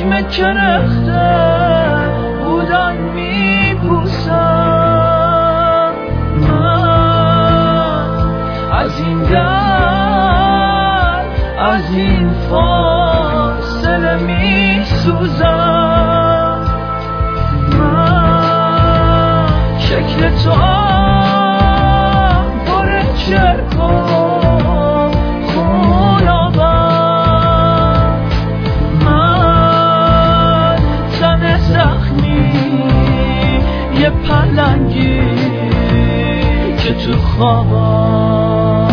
چشم کرخته بودن میپوسم من از این درد از این فاصله میسوزم من شکل تو پر چرک و خونابم من تن زخمی یه پلنگی که تو خوابم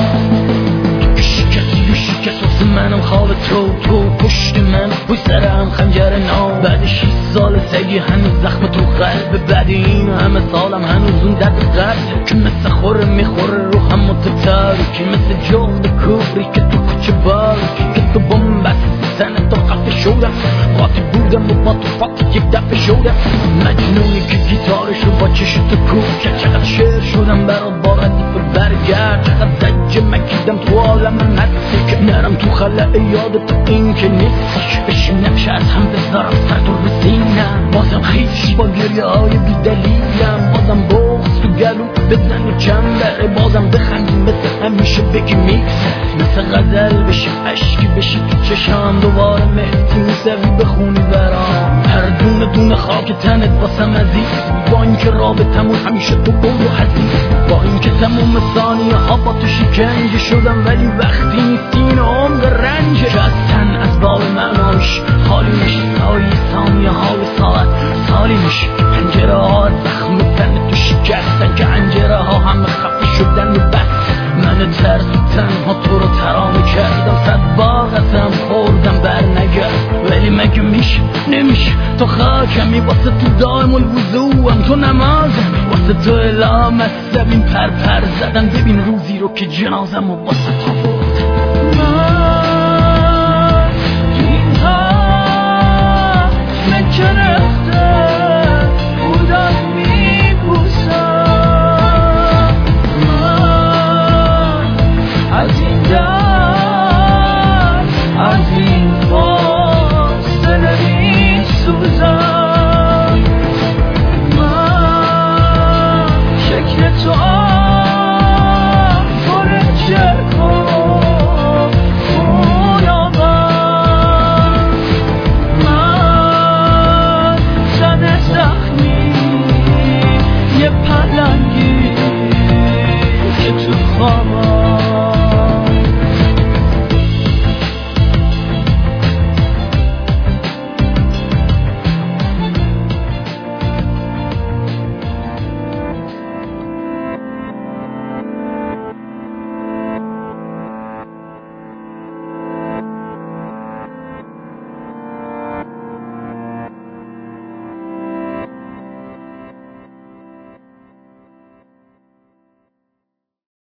شکست منم خواب تو پشت من بوی سرم خنجر نام بعد 6 سال سگی هنوز زخم تو قلب بعد این همه سالم هنوز اون درد قلب که مثل خوره میخوره رو هم متتر که مثل جغد کوبری که تو کوچه بار که تو بمبست سنه تو خفه شدم قاطی بودم و با تو فاتی یک دفعه شدم مجنونی که گیتارشو با چشت کوب که چقدر شعر شدم برات با ردیف برگرد چقدر زجه مکیدم تو عالم نرسی که نرم تو خلع یاد تو این که نیستی بشینم شاید هم بذارم سر تو رسینم بازم خیش با گریه های بی دلیلم بازم بغض تو گلوم بزن و چند بره بازم بخندیم مثل همیشه بگی میگذر مثل غزل بشی عشقی بشی تو چشم دوباره مهدی موسوی بخونی برام هر دونه دونه خاک تنت واسم عزیز با اینکه رابطمون همیشه تو بود و حزیز با اینکه تموم ثانیه ها با تو شکنجه شدم ولی وقتی نیستی این عمق رنجه که از تن از باب معناش خالی میشه سایی ثانیه ها و ساعت سالی میشه پنجره ها زخم تن تو شکستن که انجره ها همه خفه شدن و بس من ترس و تنها تو رو ترانه کردم 100 بار قسم خوردم بر نگرد ولی مگه میشه نمیشه تو خاکمی واسه تو دائم الوضوعم تو نمازم واسه تو اعلام مذهبیم پر زدم ببین روزی رو که جنازم و واسه تو بود من این حجم کرخته بودن میپوسم من از این درد از این